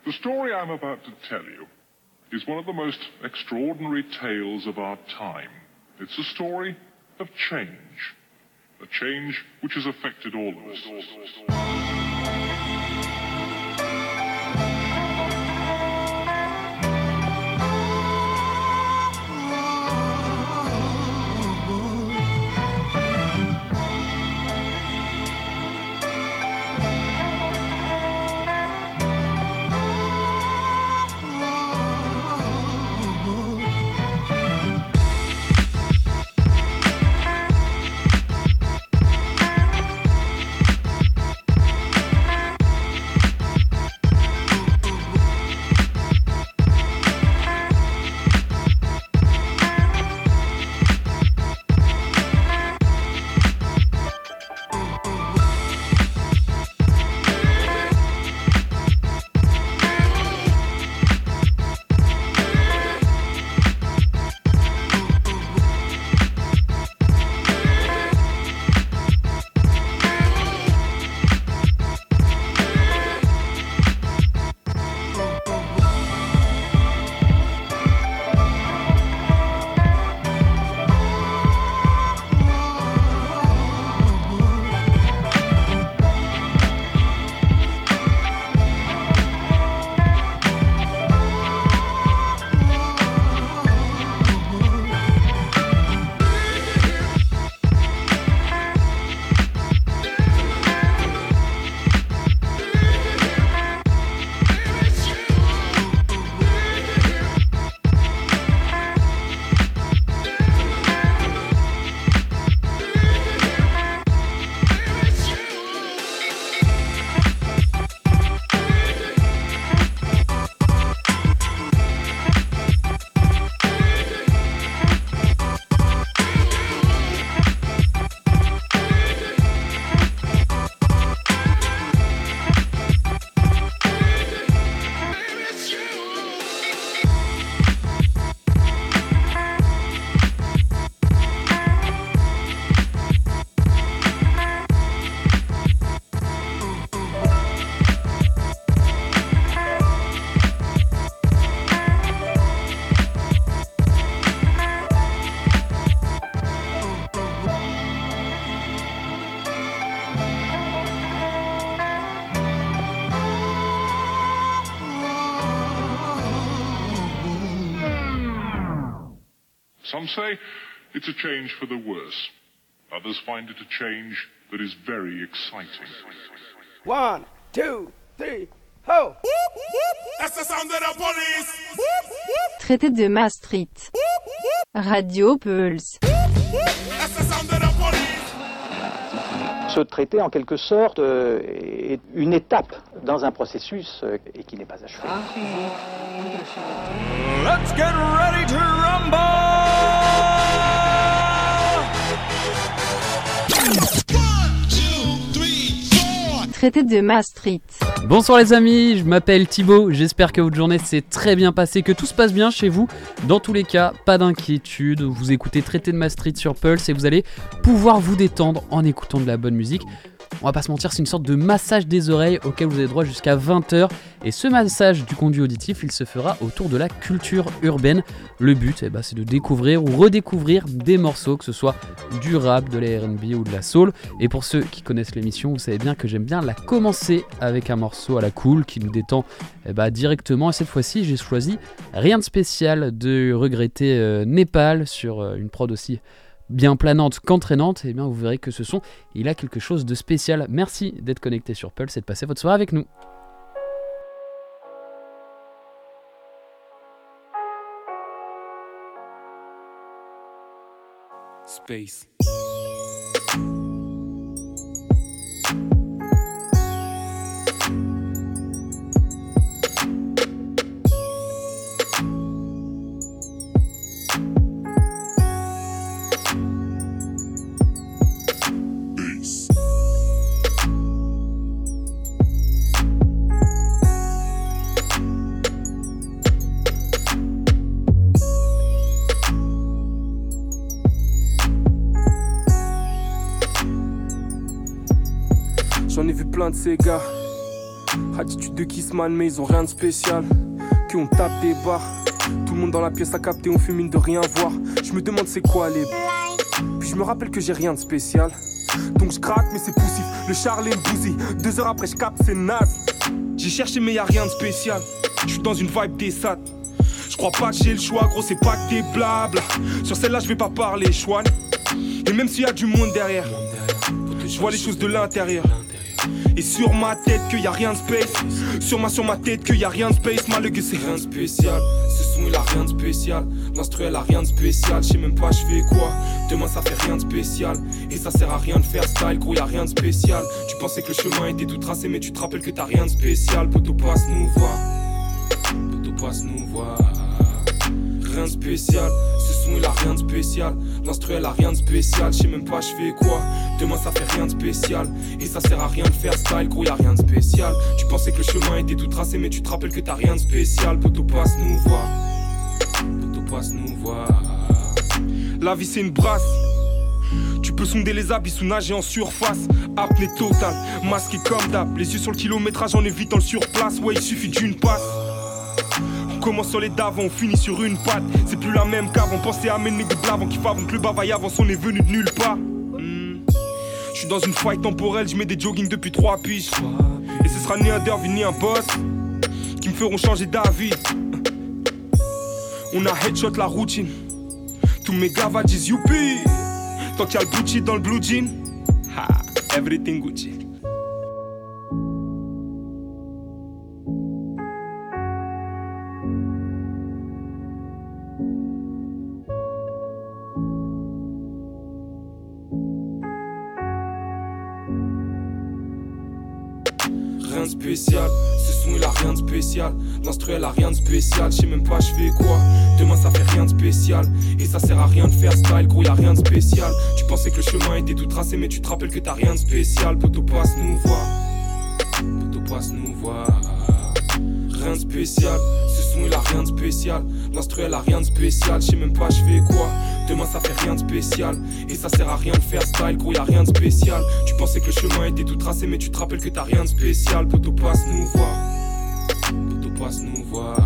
The story I'm about to tell you is one of the most extraordinary tales of our time. It's a story of change. A change which has affected all of us. Some say it's a change for the worse. Others find it a change that is very exciting. 1, 2, 3, ho! That's the sound of the police! Traité de Maastricht. Radio Pulse. That's the sound of the police! Ce traité, en quelque sorte, est une étape dans un processus et qui n'est pas achevé. Let's get ready to rumble! Traité de Maastricht. Bonsoir les amis, je m'appelle Thibaut, j'espère que votre journée s'est très bien passée, que tout se passe bien chez vous. Dans tous les cas, pas d'inquiétude, vous écoutez Traité de Maastricht sur Pulse et vous allez pouvoir vous détendre en écoutant de la bonne musique. On va pas se mentir, c'est une sorte de massage des oreilles auquel vous avez droit jusqu'à 20h. Et ce massage du conduit auditif, il se fera autour de la culture urbaine. Le but, c'est de découvrir ou redécouvrir des morceaux, que ce soit du rap, de la R&B ou de la soul. Et pour ceux qui connaissent l'émission, vous savez bien que j'aime bien la commencer avec un morceau à la cool qui nous détend directement. Et cette fois-ci, j'ai choisi rien de spécial de regretter Népal sur une prod aussi bien planante qu'entraînante, et bien vous verrez que ce son, il a quelque chose de spécial. Merci d'être connecté sur Pulse et de passer votre soirée avec nous. Space. J'en ai vu plein de ces gars, Attitude de Kissman, mais ils ont rien de spécial. Que on tape des barres. Tout le monde dans la pièce a capté, on fume mine de rien voir. Je me demande c'est quoi les. Puis je me rappelle que j'ai rien de spécial. Donc je craque mais c'est poussif. Le Charlie me bousille. 2 heures après je capte c'est naze. J'ai cherché mais y'a rien de spécial. Je suis dans une vibe des SAT. Je crois pas que j'ai le choix, gros c'est pas que des blabla. Sur celle-là je vais pas parler chouane. Et même s'il y a du monde derrière, je vois les choses de l'intérieur. Et sur ma tête que y a rien de space. Sur ma tête que y a rien de space. Mal que c'est rien de spécial. Ce son il a rien de spécial. L'instru elle a rien de spécial. Je sais même pas je fais quoi. Demain ça fait rien de spécial. Et ça sert à rien de faire style. Gros y a rien de spécial. Tu pensais que le chemin était tout tracé. Mais tu te rappelles que t'as rien de spécial. Poto passe nous voir. Poto passe nous voir. Rien de spécial. Ce son il a rien de spécial. L'instru elle a rien de spécial. Je sais même pas je fais quoi. Demain ça fait rien de spécial. Et ça sert à rien de faire style. Gros y'a rien de spécial. Tu pensais que le chemin était tout tracé. Mais tu te rappelles que t'as rien de spécial. Poto passe nous voir. Poto passe nous voir. La vie c'est une brasse. Tu peux sonder les abysses ou nager en surface. Apnée totale, masqué comme d'hab. Les yeux sur le kilométrage en évitant le surplace. Ouais il suffit d'une passe. On commence sur les d'avant, on finit sur une patte. C'est plus la même qu'avant, pensez à mes nègres de blavant qui avant que le bavaille avance, on est venu de nulle part. Je suis dans une faille temporelle, je mets des jogging depuis 3 piges. Et ce sera ni un derby ni un boss qui me feront changer d'avis. On a headshot la routine. Tous mes gavas disent youpi. Tant qu'il y a le Gucci dans le blue jean, ha, everything Gucci. Rien de spécial, ce son il a rien de spécial. L'instru elle a rien de spécial, je sais même pas je fais quoi. Demain ça fait rien de spécial. Et ça sert à rien de faire style, gros y'a rien de spécial. Tu pensais que le chemin était tout tracé mais tu te rappelles que t'as rien de spécial. Poto passe nous voir. Poto passe nous voir. Rien de spécial, ce son il a rien de spécial. L'instru elle a rien de spécial, je sais même pas je fais quoi. Demain ça fait rien de spécial. Et ça sert à rien de faire style, gros y'a rien de spécial. Tu pensais que le chemin était tout tracé mais tu te rappelles que t'as rien de spécial. Poto passe nous voir. Poto passe nous voir.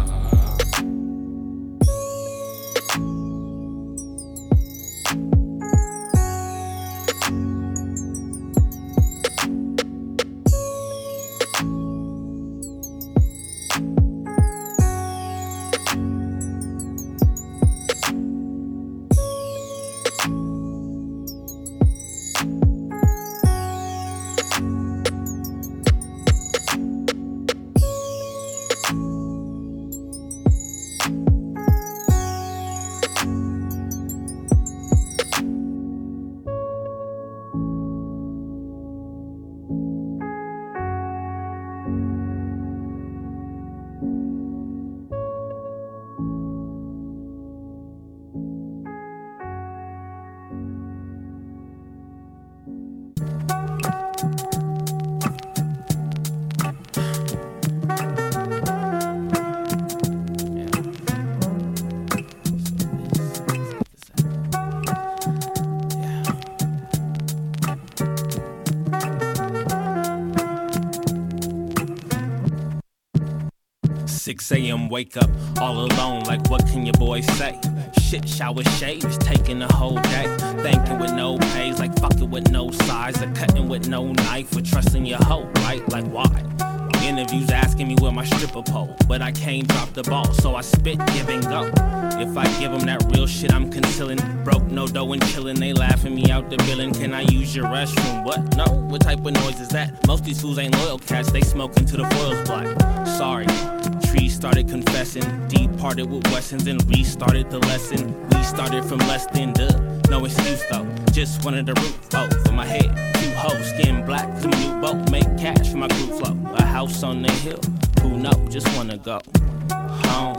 A.m. wake up all alone, like what can your boy say? Shit, shower, shaves, taking the whole day. Thinking with no pays, like fucking with no size. Or cutting with no knife, or trusting your hoe, right? Like why? Interviews asking me where my stripper pole, but I can't drop the ball, so I spit, give and go. If I give them that real shit, I'm concealing. Broke, no dough and chillin', they laughing me out the billing. Can I use your restroom? What? No? What type of noise is that? Most these fools ain't loyal cats, they smoking till the foil's black. Sorry. Trees started confessing, departed with Wessons and restarted the lesson. We started from less than no excuse though. Just wanted a roof, for my head. 2 hoes, skin black, commute boat, make cash for my group flow. A house on the hill, who know? Just wanna go home.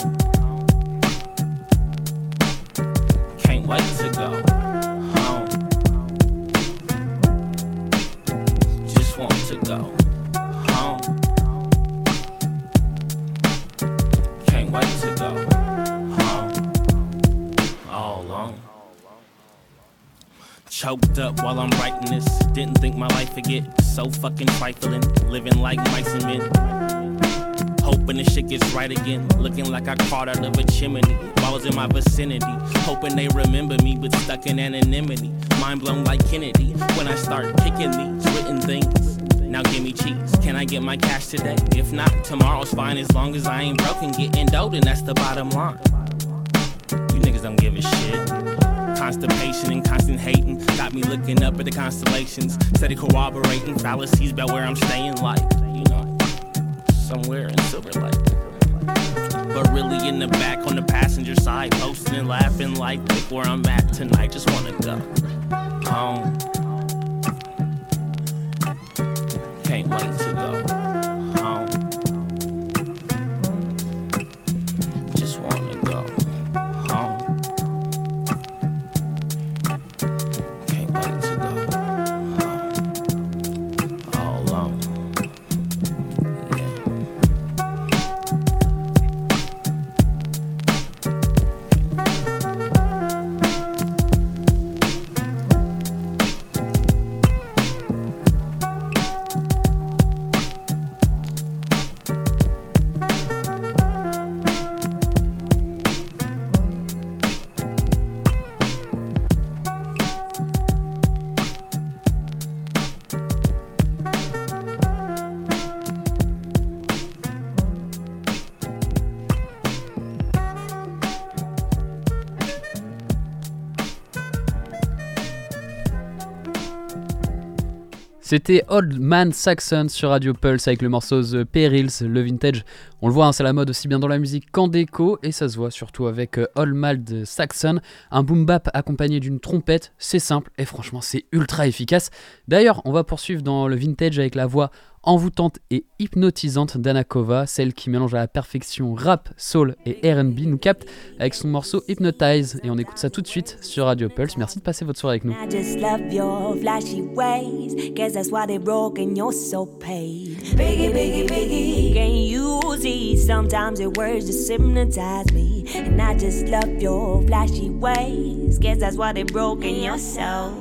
Can't wait to go home. Just want to go. Wait to go home all alone. Choked up while I'm writing this. Didn't think my life would get so fucking trifling. Living like mice and men. hoping the shit gets right again. Looking like I crawled out of a chimney. Balls in my vicinity, hoping they remember me, but stuck in anonymity. Mind blown like Kennedy when I start kicking these written things. Now give me cheese, can I get my cash today? If not, tomorrow's fine as long as I ain't broken. Getting dope, and that's the bottom line. You niggas don't give a shit. Constipation and constant hating got me looking up at the constellations, steady corroborating fallacies about where I'm staying, like, you know, somewhere in Silver Lake. But really in the back on the passenger side, posting and laughing like, look where I'm at tonight, just wanna go home. Can't wait to go home. Just wanna go home. Can't wait to go home. All alone. C'était Old Man Saxon sur Radio Pulse avec le morceau The Perils, le vintage. On le voit, hein, c'est la mode aussi bien dans la musique qu'en déco, et ça se voit surtout avec Old Man Saxon, un boom bap accompagné d'une trompette. C'est simple et franchement c'est ultra efficace. D'ailleurs, on va poursuivre dans le vintage avec la voix envoûtante et hypnotisante d'Anna Kova, celle qui mélange à la perfection rap, soul et R&B, nous capte avec son morceau Hypnotize, et on écoute ça tout de suite sur Radio Pulse. Merci de passer votre soirée avec nous. I just love your flashy ways, guess that's why they broke and you're so paid. Biggie, biggie, biggie, can you see? Sometimes your words just hypnotize me, and I just love your flashy ways, guess that's why they broke and you're so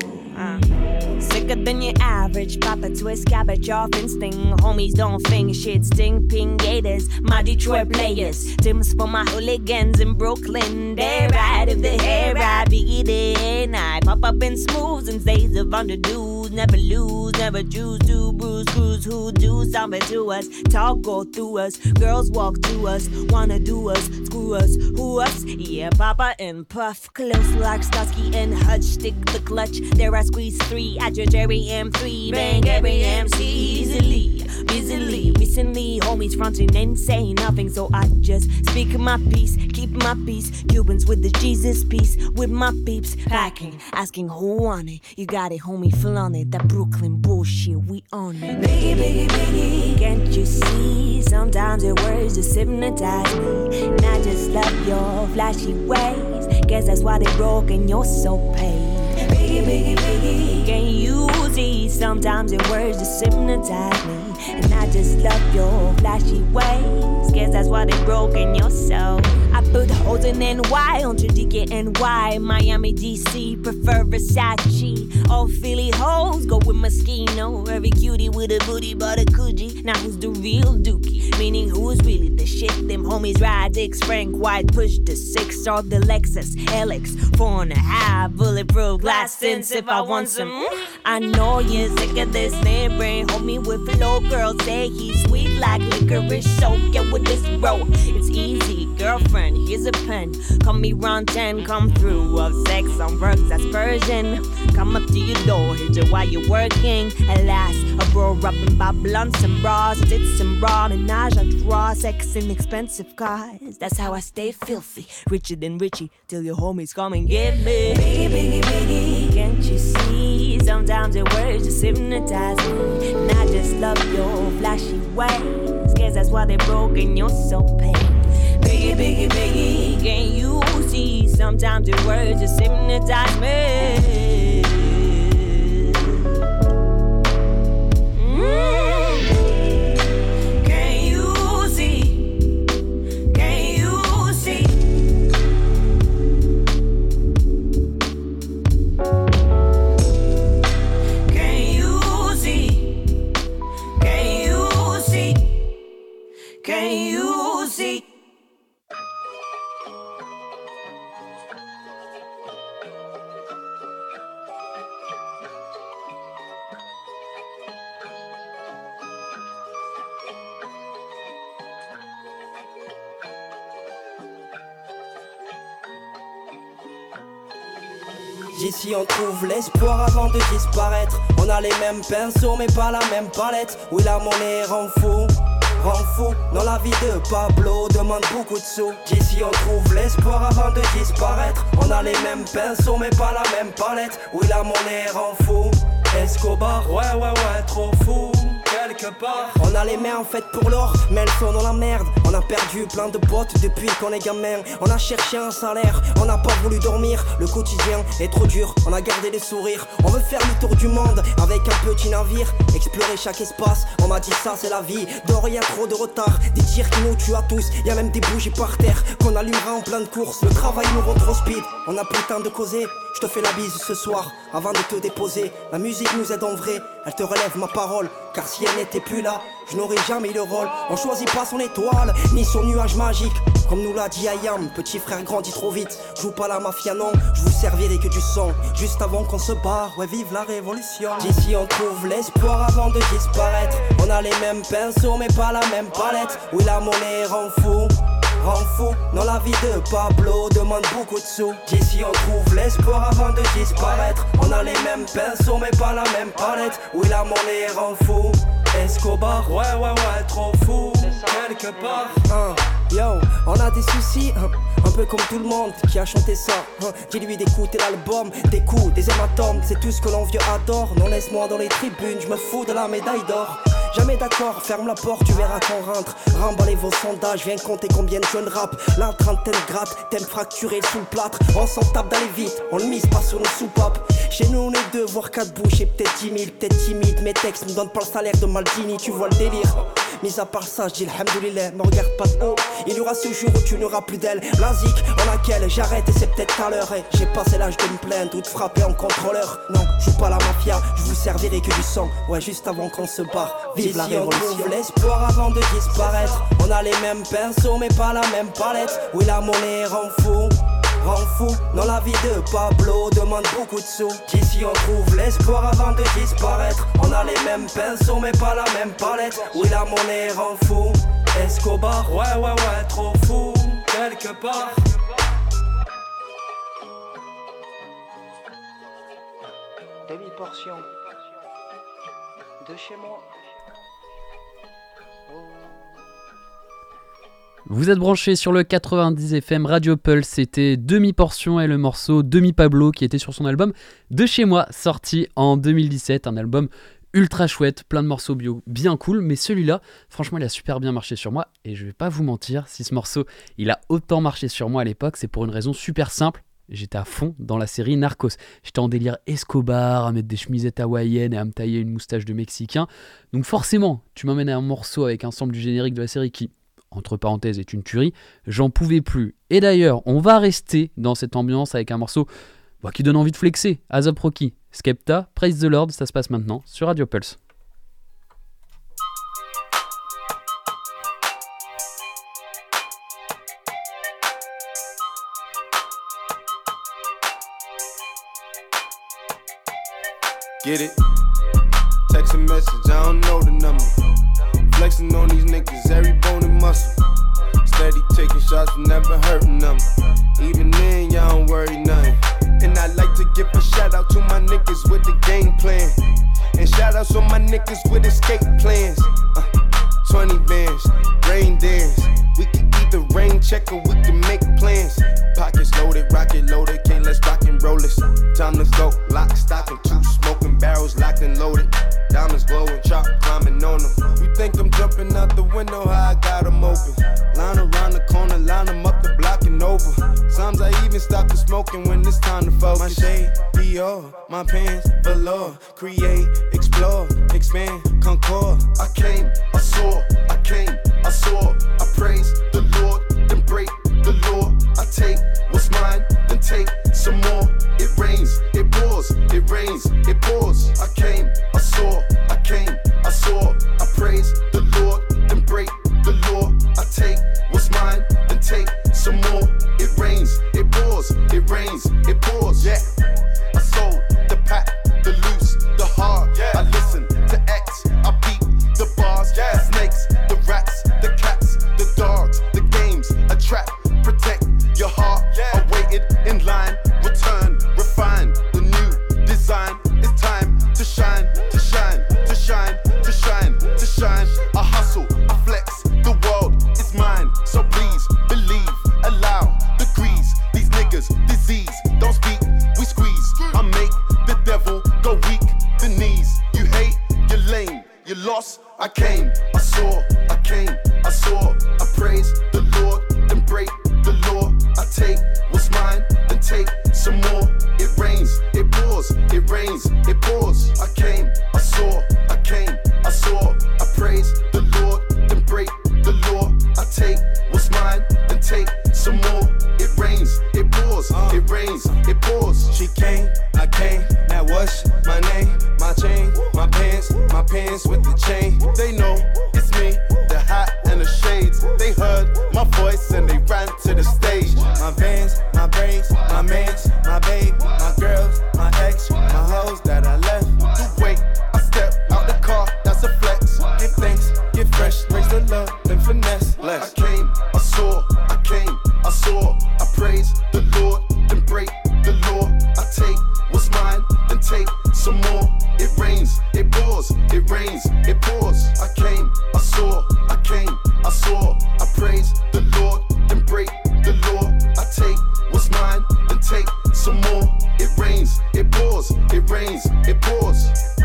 sicker than your average, pop a twist, cabbage off and sting. Homies don't think shit sting, ping gators, my Detroit players. Tim's for my hooligans in Brooklyn. They ride if the hair right, Biggie day night. Pop up in smooths and days of underdoes. Never lose, never choose to bruise, cruise. Who do something to us? Talk go through us, girls walk to us, wanna do us, screw us, who us? Yeah, Papa and Puff, close like Starsky and Hutch. Stick the clutch, there I squeeze 3 at your Jerry M3. Bang every MC easily, busily. Recently, homies fronting and saying nothing, so I just speak my peace, keep my peace. Cubans with the Jesus peace, with my peeps packing, asking who want it. You got it, homie, flaunt it. That Brooklyn bullshit, we on it. Biggie, biggie, biggie, can't you see? Sometimes your words just hypnotize me, and I just love your flashy ways. Guess that's why they broke and you're so paid. Biggie, biggie, biggie, can you see? Sometimes your words just hypnotize me, and I just love your flashy ways. Guess that's why they broke in your soul. I put hoes in NY on DKNY, Miami, DC, prefer Versace. All Philly hoes go with Moschino. Every cutie with a booty but a coochie. Now who's the real dookie? Meaning who's really the shit? Them homies ride dicks, Frank White, push the 6 or the Lexus LX 4.5, bulletproof glass sense if I want some. I know you're sick of this name brain, homie with flow. Girls say he's sweet like licorice, so get with this bro. It's easy, girlfriend, here's a pen. Call me round 10, come through. Of sex on works, that's Persian. Come up to your door, here's it while you're working. Alas, a bro rapping about blunts and bras, tits and raw menage a trois, sex and expensive cars. That's how I stay filthy, richer than Richie, till your homies come and get me. Biggie, biggie, biggie, can't you see? Sometimes your words just hypnotize me, and I just love your flashy ways. Guess that's why they broke and you're so paid. Biggie, biggie, biggie, can you see? Sometimes your words just hypnotize me. Can you see? Can you see? Can you see? Can you see? Can you see. D'ici on trouve l'espoir avant de disparaître. On a les mêmes pinceaux mais pas la même palette. Oui la monnaie rend fou. Dans la vie de Pablo demande beaucoup de sous. D'ici on trouve l'espoir avant de disparaître. On a les mêmes pinceaux mais pas la même palette. Oui la monnaie rend fou. Escobar, ouais, trop fou. Quelque part. On a les mains en fait pour l'or, mais elles sont dans la merde. On a perdu plein de potes depuis qu'on est gamin. On a cherché un salaire, on n'a pas voulu dormir. Le quotidien est trop dur, on a gardé le sourire. On veut faire le tour du monde avec un petit navire. Explorer chaque espace, on m'a dit ça c'est la vie. Dehors y'a trop de retard, des tirs qui nous tuent à tous. Y'a même des bougies par terre qu'on allumera en pleine course. Le travail nous rend trop speed, on a plus le temps de causer. Je te fais la bise ce soir avant de te déposer. La musique nous aide en vrai, elle te relève ma parole. Car si elle n'était plus là, je n'aurais jamais eu le rôle. On choisit pas son étoile, ni son nuage magique. Comme nous l'a dit Ayam, petit frère grandit trop vite. Joue pas la mafia non, je vous servirai que du sang. Juste avant qu'on se barre, ouais vive la révolution. D'ici on trouve l'espoir avant de disparaître. On a les mêmes pinceaux mais pas la même palette. Oui la monnaie rend fou. Dans la vie de Pablo demande beaucoup de sous. D'ici on trouve l'espoir avant de disparaître. On a les mêmes pinceaux mais pas la même palette. Oui la monnaie rend fou. Escobar, ouais, trop fou. Quelque part. Yo, on a des soucis, un peu comme tout le monde qui a chanté ça. Dis-lui d'écouter l'album, des coups, des hématomes. C'est tout ce que l'envieux adore. Non laisse-moi dans les tribunes, je me fous de la médaille d'or. Jamais d'accord, ferme la porte, tu verras qu'on rentre. Remballez vos sondages, viens compter combien de jeunes rap. La trentaine gratte, thème fracturé sous le plâtre. On s'en tape d'aller vite, on le mise pas sur nos soupapes. Chez nous on est deux, voire 4 bouches et peut-être 10 000, peut-être timide. Mes textes me donnent pas le salaire de Maldini, tu vois le délire. Mis à part ça, je dis alhamdoulilah, me regarde pas de haut. Il y aura ce jour où tu n'auras plus d'elle. La zik, en laquelle j'arrête et c'est peut-être tout à l'heure. J'ai passé l'âge de me plaindre ou de frapper en contrôleur. Non, je joue pas la mafia, je vous servirai que du sang. Ouais, juste avant qu'on se barre, vive la révolution. On trouve l'espoir avant de disparaître. On a les mêmes pinceaux mais pas la même palette. Oui la monnaie rend fou. Dans la vie de Pablo demande beaucoup de sous. D'ici on trouve l'espoir avant de disparaître. On a les mêmes pinceaux mais pas la même palette. Oui la monnaie rend fou. Escobar, ouais, trop fou. Quelque part. Demi-portion de chez moi. Vous êtes branchés sur le 90 FM Radio Pulse, c'était Demi-portion et le morceau Demi Pablo qui était sur son album De Chez Moi, sorti en 2017, un album ultra chouette, plein de morceaux bio, bien cool, mais celui-là, franchement il a super bien marché sur moi et je vais pas vous mentir, si ce morceau il a autant marché sur moi à l'époque, c'est pour une raison super simple. J'étais à fond dans la série Narcos. J'étais en délire Escobar, à mettre des chemisettes hawaïennes et à me tailler une moustache de Mexicain. Donc forcément, tu m'emmènes à un morceau avec un sample du générique de la série qui, entre parenthèses, est une tuerie, j'en pouvais plus. Et d'ailleurs, on va rester dans cette ambiance avec un morceau qui donne envie de flexer. A$AP Rocky, Skepta, Praise the Lord, ça se passe maintenant sur Radio Pulse. Get it? Text a message, I don't know the number. Flexing on these niggas, every bone and muscle. Steady taking shots, never hurting them. Even then, y'all don't worry nothing. And I like to give a shout out to my niggas with the game plan. And shout outs on my niggas with escape plans. 20 bands, rain dance. We can either rain check or we can make plans. Pockets loaded, rocket loaded, can't let's rock and roll this. Time to go, lock, stock, and 2 smoking barrels locked and loaded. Diamonds glowing, chop climbing on them. You think I'm jumping out the window, how I got them open. Line around the corner, line them up the block and over. Sometimes I even stop the smoking when it's time to focus. My shade, Dior, my pants, velour. Create, explore, expand, concord. I came, I saw, I came, I saw. I praise the Lord, then break the law. I take what's mine, then take some more. It rains, it pours, it rains, it pours. I came, I saw, I came, I saw. I praise the Lord, then break the law. I take what's mine. snakes, the rats, the cats, the dogs, the games, a trap. Protect your heart, awaited in line. Return, refine the new design. It's time to shine, to shine, to shine, to shine, to shine. I hustle, I flex, the world is mine. So please believe, allow degrees. These niggas, disease, don't speak, we squeeze. I make the devil go weak, the knees. You hate, you're lame, you lost. I came, I saw, I came, I saw. I praise the Lord, then break the law. I take what's mine, then take some more. It rains, it pours, it rains, it pours. I came, I saw, I came, I saw. I praise the Lord, then break the law. I take what's mine, then take some more. It rains, it pours, it rains, it pours. She came, I came, now what's my name? My chain, my pants with the chain. They know it's me, the hat and the shades. They heard my voice and they ran to the stage. My Vans, my braids, my mans, my babe, my girls, my ex, my hoes that I left. You wait, I step out the car, that's a flex. Give thanks, get fresh, raise the love, then finesse less. I came, I saw, I came, I saw. I praise the Lord, then break the law. I take what's mine, then take some more. It rains, it pours, it rains, it pours. I came, I saw, I came, I saw. I praise the Lord, then break the law. I take what's mine, then take some more. It rains, it pours, it rains, it pours.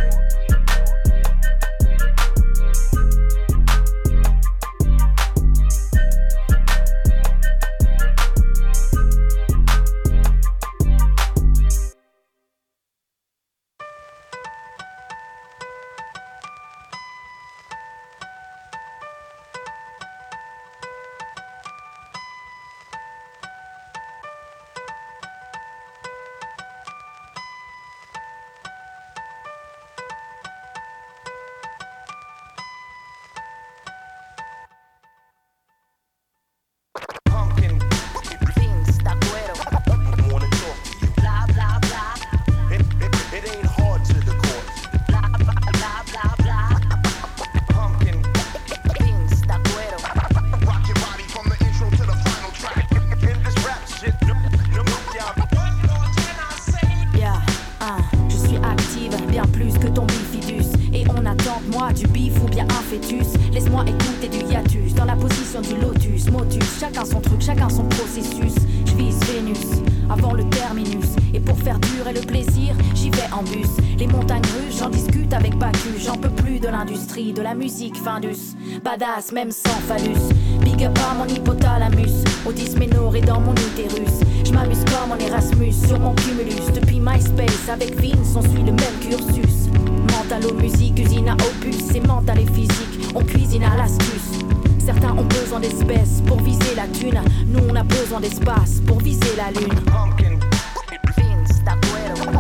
De la musique Findus, badass même sans phallus. Big up à mon hypothalamus, au dysménorrhée dans mon utérus. J'm'amuse comme en Erasmus sur mon cumulus. Depuis MySpace avec Vince on suit le même cursus. Mental aux musiques, usine à opus. C'est mental et physique, on cuisine à l'astuce. Certains ont besoin d'espèces pour viser la thune. Nous on a besoin d'espace pour viser la lune. Vince, Tacuero.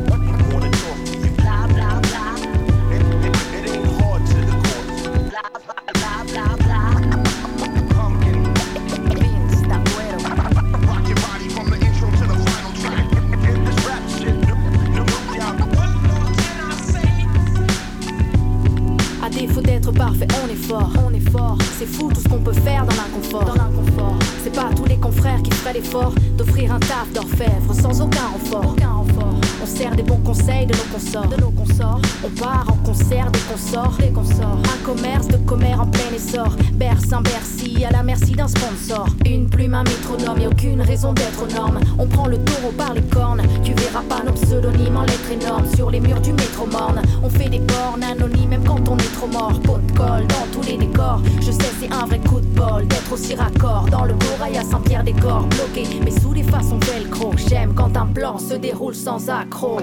Parfait, on est fort, c'est fou tout ce qu'on peut faire dans l'inconfort. C'est pas tous les confrères qui feraient l'effort d'offrir un taf d'orfèvre sans aucun renfort. On sert des bons conseils de nos consorts. On part en concert des consorts. Un commerce de commères en plein essor. Berce un Bercy à la merci d'un sponsor. Une plume, un métronome, y'a aucune raison d'être aux normes. On prend le taureau par les cornes. Tu verras pas nos pseudonymes en lettres énormes sur les murs du métro morne. On fait des bornes anonymes même quand on est trop mort. Pot de colle dans tous les décors. Je sais c'est un vrai coup de bol d'être aussi raccord. Dans le Borail à Saint-Pierre-des-Corps bloqué, mais sous les façons velcro. J'aime quand un plan se déroule sans accroc.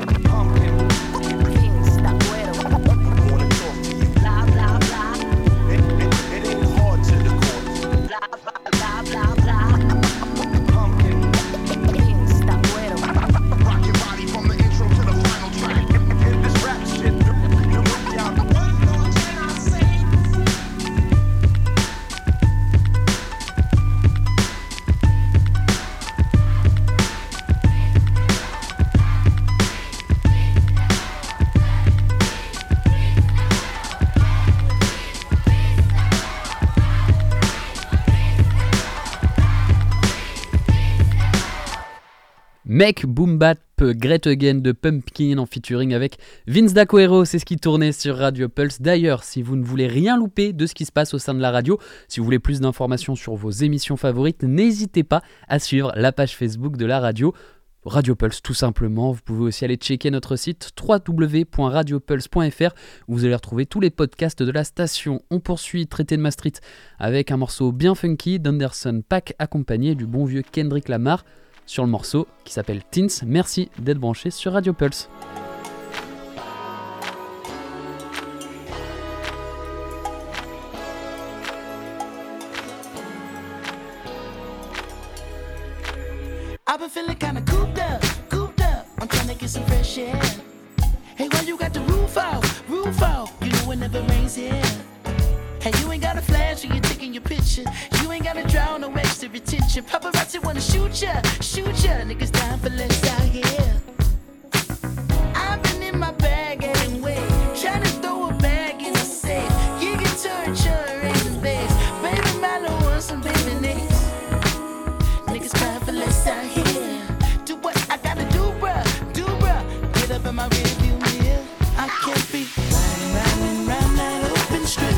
Make Boom Bap Great Again de Pumpkin en featuring avec Vince D'Aquero, c'est ce qui tournait sur Radio Pulse. D'ailleurs, si vous ne voulez rien louper de ce qui se passe au sein de la radio, si vous voulez plus d'informations sur vos émissions favorites, n'hésitez pas à suivre la page Facebook de la radio. Radio Pulse tout simplement. Vous pouvez aussi aller checker notre site www.radiopulse.fr où vous allez retrouver tous les podcasts de la station. On poursuit Traité de Maastricht avec un morceau bien funky d'Anderson .Paak accompagné du bon vieux Kendrick Lamar sur le morceau qui s'appelle Teens. Merci d'être branché sur Radio Pulse. I've been feeling kinda cooped up. I'm trying to get some fresh air. Hey, why you got the roof out? You know it never rains here. Hey, you ain't got a flash when you're taking your picture. You ain't gotta draw no extra attention. Paparazzi wanna shoot ya. Niggas dying for less out here. I've been in my bag anyway, trying to throw a bag in the safe. You can turn in the base. Baby, my little one, some baby names. Niggas crying for less out here. Do what I gotta do, bruh. Get up in my rearview mirror. I can't be riding round that open strip.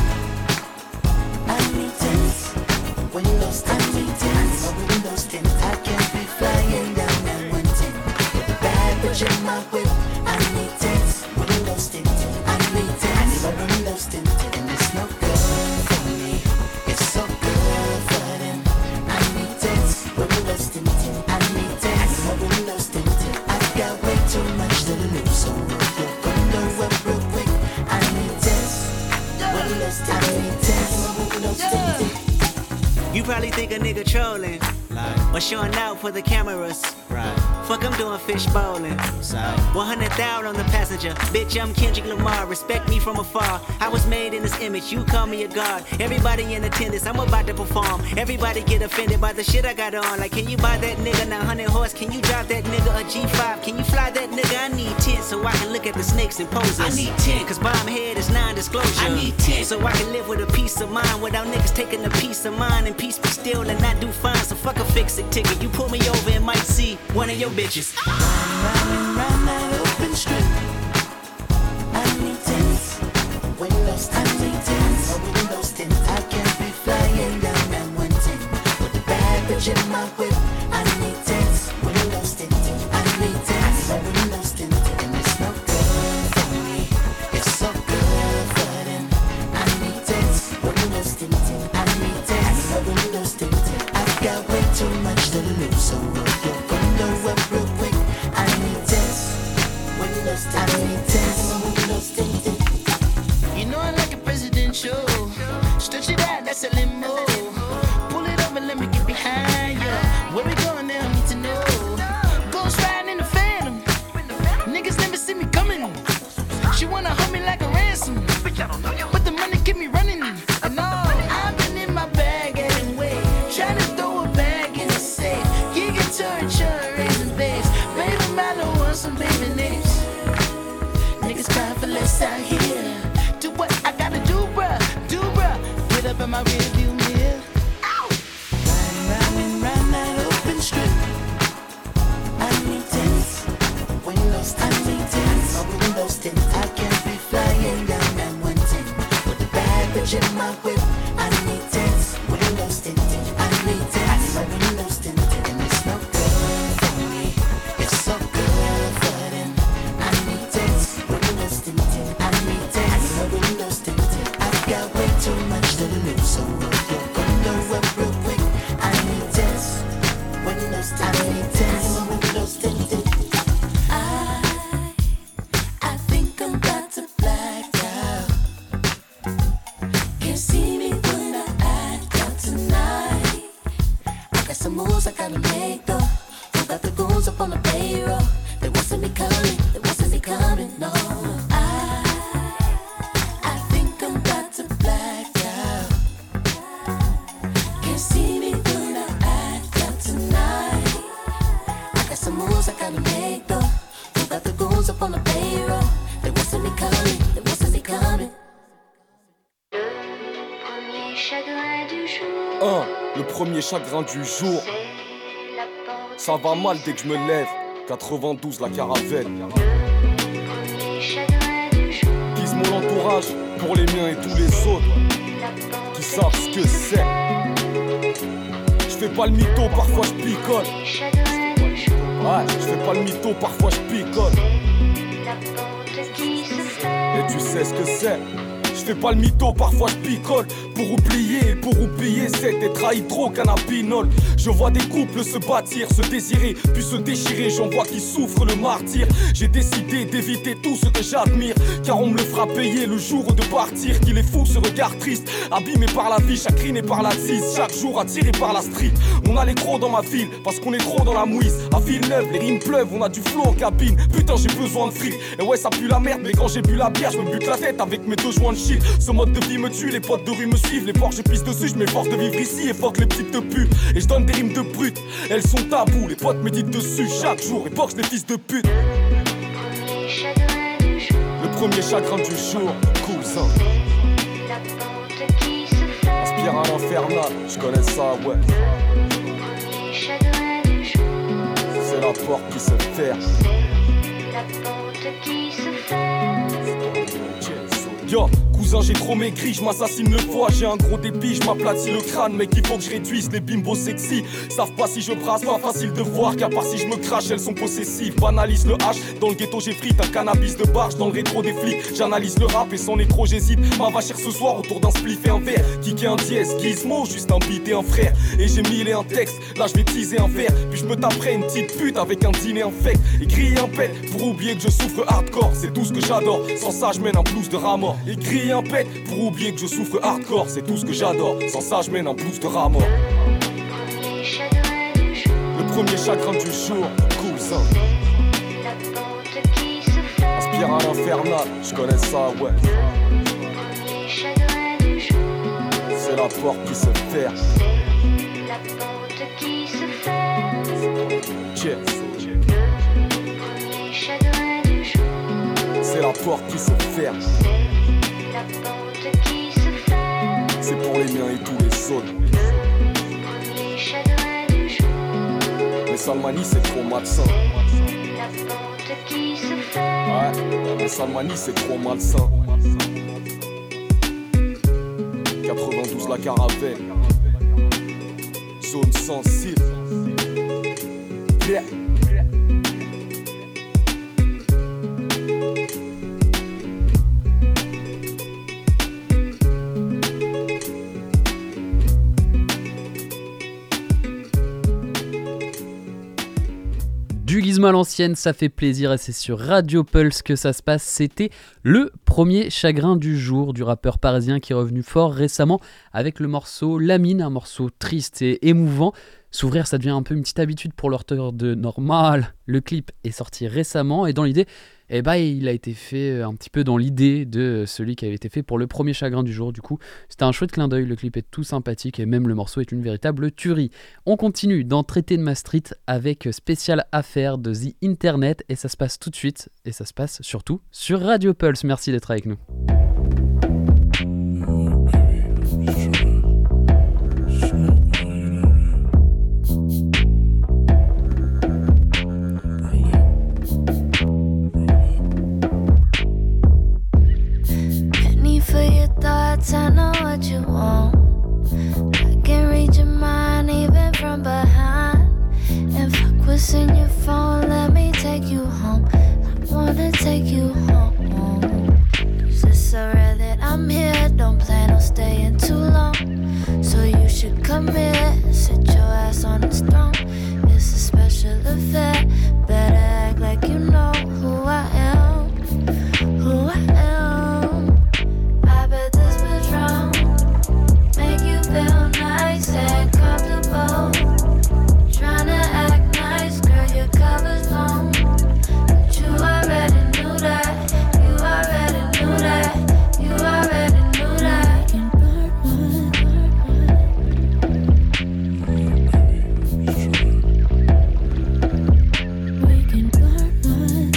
I need tents, windows, I need tents, windows tint. I can't be flying down that 110 with a bad bitch in my whip. I need tents, windows tint. I need tents, windows tint. And it's no good for me. It's so good for them. I need tents, windows tint. I need tents, windows tint. I've got way too much to lose, so roll your window up real quick. I need tents, windows tint. I need tents, windows tint. You probably think a nigga trolling, or showing out for the cameras. Fuck, I'm doing fish bowling. 100,000 on the passenger. Bitch, I'm Kendrick Lamar. Respect me from afar. I was made in this image. You call me a god. Everybody in attendance. I'm about to perform. Everybody get offended by the shit I got on. Like, can you buy that nigga 900 horse? Can you drive that nigga a G5? Can you fly that nigga? I need 10 so I can look at the snakes and poses. I need 10 cause bomb head is non-disclosure. I need 10 so I can live with a peace of mind without niggas taking a piece of mine and peace be still and not do fine. So fuck a fix-it ticket. You pull me over and might see one of your bitches. Round that open strip. I need tents, windows, I need tents, windows tint. I can't be flying down that 110 with a bad bitch in my whip. I need tents, windows tint. I need tents, windows tint. And it's no good for me. It's so good for them. I need tents, windows tint. I need tents, windows tint. I've got way too much to lose, so roll your window up real quick. I need tents, windows tint. I need tents, windows tinted. You know I like a presidential. Stretch it out, that's a limo. Pull it up and let me get behind ya. Where we going now, I need to know. Ghost riding in the Phantom. Niggas never see me coming. She wanna hold me like a ransom, but the money keep me running. And all, I've been in my bag anyway, trying to throw a bag in the safe. You can turn raising base. Baby, my little one, some baby names. Niggas crying for less out here. Do what I gotta do, bruh. Get up in my rearview mirror. Round that open strip. I need tents, windows, I need tents, windows tint. I can't be flying down that 110 with a bad bitch in my whip. I need tents, windows tint. I need tents, windows tint. And it's no good for me. It's so good for them. I need tents, windows tint. I need tents, windows tint. I've got way too much to lose, so roll your window up real quick. I need tents, windows tint. I need tents, windows tinted. I think I'm about to black out. Can't see me when I act out tonight. I got some moves I gotta make though. Who got the goons up on the payroll? They wasn't me coming, no. I think I'm about to black out. Can't see me when I act out tonight. I got some moves I gotta make though. Who got the goons up on the payroll? They wasn't me coming. Le premier chagrin du jour. Ça va mal dès que je me lève. 92, la caravelle. Gizmo l'entourage, pour les miens et tous les autres qui savent ce que c'est. Je fais pas le mytho, parfois je picole. Ouais, je fais pas le mytho, parfois je picole. Et tu sais ce que c'est. Je fais pas le mytho, parfois je picole. Pour oublier et pour oublier, c'était trahi trop qu'un apinol. Je vois des couples se bâtir, se désirer, puis se déchirer. J'en vois qui souffrent le martyr. J'ai décidé d'éviter tout ce que j'admire, car on me le fera payer le jour de partir. Qu'il est fou ce regard triste, abîmé par la vie, chacriné par la tisse, chaque jour attiré par la street. On a les crocs dans ma ville, parce qu'on est trop dans la mouise. À Villeneuve, les rimes pleuvent, on a du flow en cabine. Putain, j'ai besoin de fric, et ouais, ça pue la merde. Mais quand j'ai bu la bière, je me bute la tête avec mes 2 joints de shit. Ce mode de vie me tue, les potes de rue me suivent. Les porcs, je pisse dessus, je m'efforce de vivre ici. Et fuck les petites de pute, et je donne des rimes de brut. Elles sont tabous, les potes méditent dessus chaque jour. Et porcs, les fils de pute. Le premier chagrin du jour, cousin. Spirale infernale, je connais ça, ouais. C'est la porte qui se ferme. Yo, cousin, j'ai trop maigri, je m'assassine le foie, j'ai un gros débit, je m'aplatis le crâne, mec, il faut que je réduise les bimbos sexy. Savent pas si je brasse, pas facile de voir, qu'à part si je me crache, elles sont possessives. Banalise le H, dans le ghetto j'ai frite un cannabis de barge, dans le rétro des flics, j'analyse le rap et son écro j'hésite. Ma vachère ce soir autour d'un spliff et un verre, kicker un dièse, Gizmo, juste un beat et un frère. Et j'ai mille et un texte, là je vais teaser un verre, puis je me taperai une petite pute avec un dîner infect. Et griller un pet, pour oublier que je souffre hardcore, c'est tout ce que j'adore, sans ça je mène un blues de rat mort. Et griller un pet, pour oublier que je souffre hardcore, c'est tout ce que j'adore, sans ça je mène un blues de rat mort. Le premier chagrin du jour, cousin. Un spirale infernale, je connais ça, ouais. C'est la porte qui se ferme. Yeah. C'est la porte qui se ferme. C'est pour les miens et tous les autres. Mais Salmani c'est trop malsain. Ouais, mais Salmani c'est trop malsain. 92 la caravelle. Zone sensible. Yeah. Du Gizmo à l'ancienne, ça fait plaisir et c'est sur Radio Pulse que ça se passe. C'était le premier chagrin du jour du rappeur parisien qui est revenu fort récemment avec le morceau La Mine, un morceau triste et émouvant. S'ouvrir, ça devient un peu une petite habitude pour l'auteur de Normal. Le clip est sorti récemment et dans l'idée, il a été fait un petit peu dans l'idée de celui qui avait été fait pour le premier chagrin du jour. Du coup, c'était un chouette clin d'œil, le clip est tout sympathique et même le morceau est une véritable tuerie. On continue dans Traité de Maastricht avec Spécial Affaire de The Internet et ça se passe tout de suite et ça se passe surtout sur Radio Pulse. Merci d'être avec nous. For your thoughts, I know what you want. I can read your mind even from behind. And fuck what's in your phone, let me take you home. I wanna take you home. 'Cause it's so rare that I'm here, don't plan on staying too long. So you should come here, sit your ass on this throne. It's a special affair, better act like you know who I am. Who I am. Make you feel nice and comfortable. Tryna act nice, girl, your cover's blown. But you already knew that. You already knew that. You already knew that. You can burn one. We can burn one.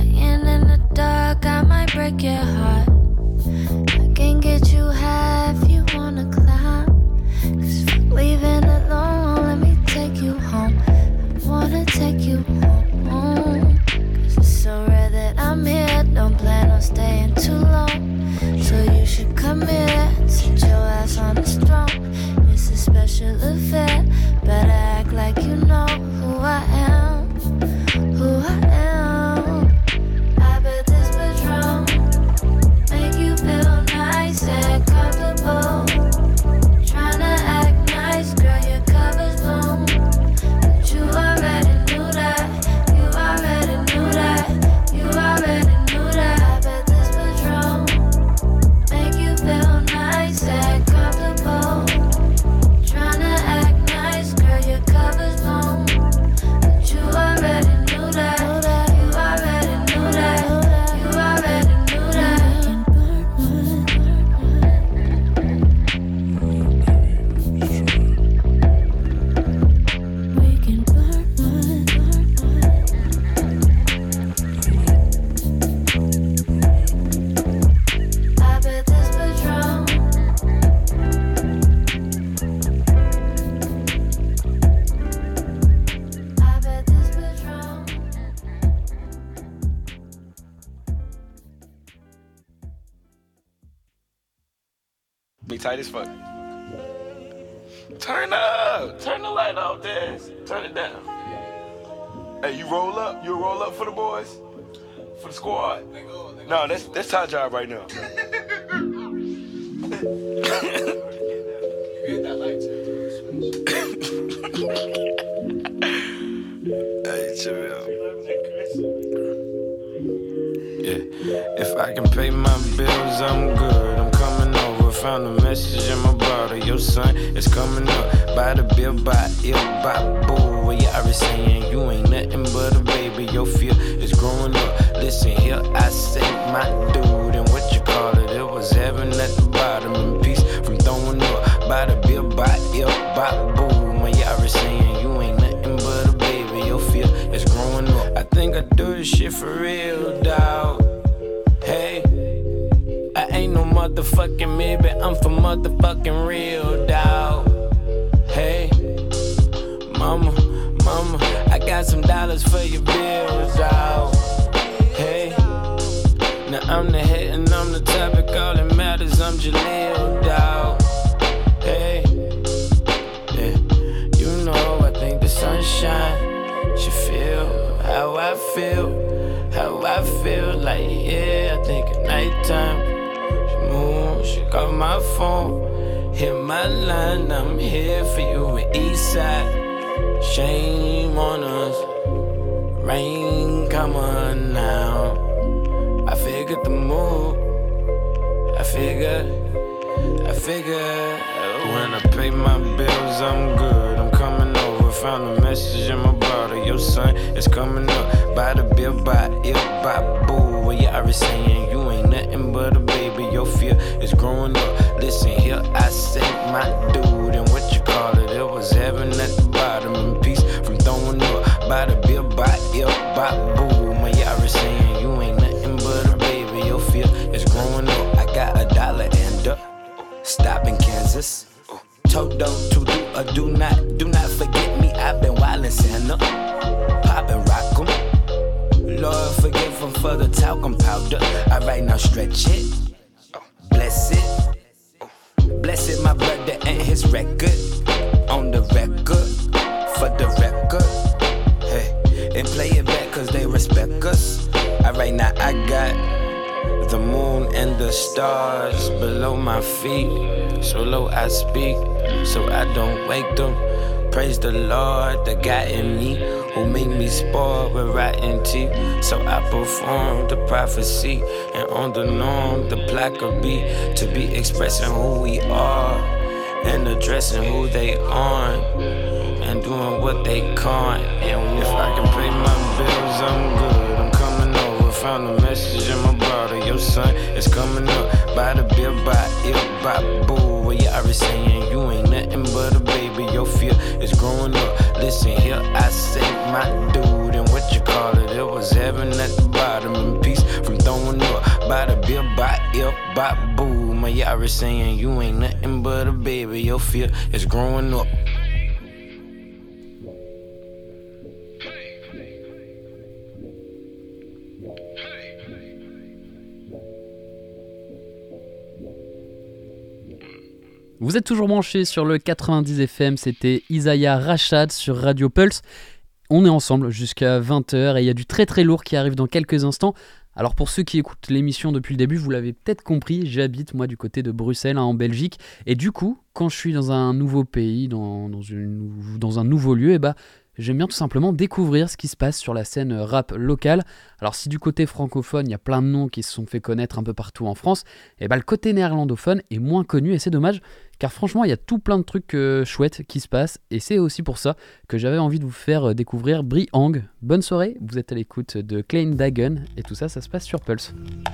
Break your heart. I can get you half, you me there. Sit your ass on this throne. It's a special affair. Better act like you know who I am. Who I am. I bet this Patron make you feel nice and comfortable. Tryna act nice, girl, your cover's blown. But you already knew that. You already knew that. You already knew that. I bet this Patron make you feel nice and comfortable. Tryna act nice, girl, your cover's blown. But you already knew that. You already knew that. You already knew that. We can burn one. I bet this Patron I bet this Patron Be tight as fuck. Turn up. Turn the light off, Daz. Turn it down. Hey, you roll up? You roll up for the boys? For the squad? No, that's Ty job right now. Hey, chill out. Yeah, if I can pay my bills, I'm good. I'm coming over. Found a message in my bottle. Your son is coming up. By the bill, by ill, by boo. Well, you already saying you ain't nothing but a baby. Your fear is growing up. Listen here, I say my dude. And what you call it? It was heaven at the bottom. In peace from throwing up. By the bill, by ill, by boo. Well, you already saying you ain't nothing but a baby. Your fear is growing up. I think I do this shit for real, dawg. Hey, I ain't no motherfucking maybe, I'm for motherfucking real, dawg. Hey, mama, I got some dollars for your bills, dawg. Hey, now I'm the head and I'm the topic, all that matters, I'm Jaleel, dawg. Hey, yeah, you know I think the sunshine should feel how I feel. How I feel like, yeah, I think at nighttime. She call my phone, hit my line, I'm here for you in Eastside. Shame on us, rain, come on now. I figured the move, I figured. When I pay my bills, I'm good, I'm coming over. Found a message in my bottle, your son is coming up. By the bill, by ill, by boo. Well, you already saying you ain't nothing but a baby. Your fear is growing up. Listen here, I say my dude. And what you call it? It was heaven at the bottom. In peace from throwing up. By the bill, by ill, by boo. Well, you already saying you ain't nothing but a baby. Your fear is growing up. I got $1 and up. Stop in Kansas. Todo to do or do not forget me. I've been wildin' Santa. Pop and rock 'em. Lord forgive 'em for the talcum powder. Alright, now stretch it. Bless it. Bless it, my brother and his record. On the record. For the record. Hey, and play it back cause they respect us. Alright, now I got the moon and the stars below my feet. So low I speak, so I don't wake them. Praise the Lord, the God in me, who made me spoiled with rotten teeth. So I perform the prophecy, and on the norm, the plaque could be to be expressing who we are, and addressing who they aren't, and doing what they can't. And if I can pay my bills, I'm good. I'm coming over, found a message in my bottle. Your son is coming up. By the bill, by ill, by boo. Well, you already saying you ain't nothing but a baby. Your fear is growing up. Listen here, I say my dude. And what you call it? It was heaven at the bottom. In peace from throwing up. By the bill, by ill, by boo. My you already saying you ain't nothing but a baby. Your fear is growing up. Vous êtes toujours branchés sur le 90 FM, c'était Isaiah Rashad sur Radio Pulse. On est ensemble jusqu'à 20h et il y a du très très lourd qui arrive dans quelques instants. Alors pour ceux qui écoutent l'émission depuis le début, vous l'avez peut-être compris, j'habite moi du côté de Bruxelles, en Belgique. Et du coup, quand je suis dans un nouveau pays, dans un nouveau lieu, j'aime bien tout simplement découvrir ce qui se passe sur la scène rap locale. Alors si du côté francophone, il y a plein de noms qui se sont fait connaître un peu partout en France, le côté néerlandophone est moins connu et c'est dommage, car franchement il y a tout plein de trucs chouettes qui se passent et c'est aussi pour ça que j'avais envie de vous faire découvrir Brihang. Bonne soirée, vous êtes à l'écoute de Klein Dagen et tout ça, ça se passe sur Pulse.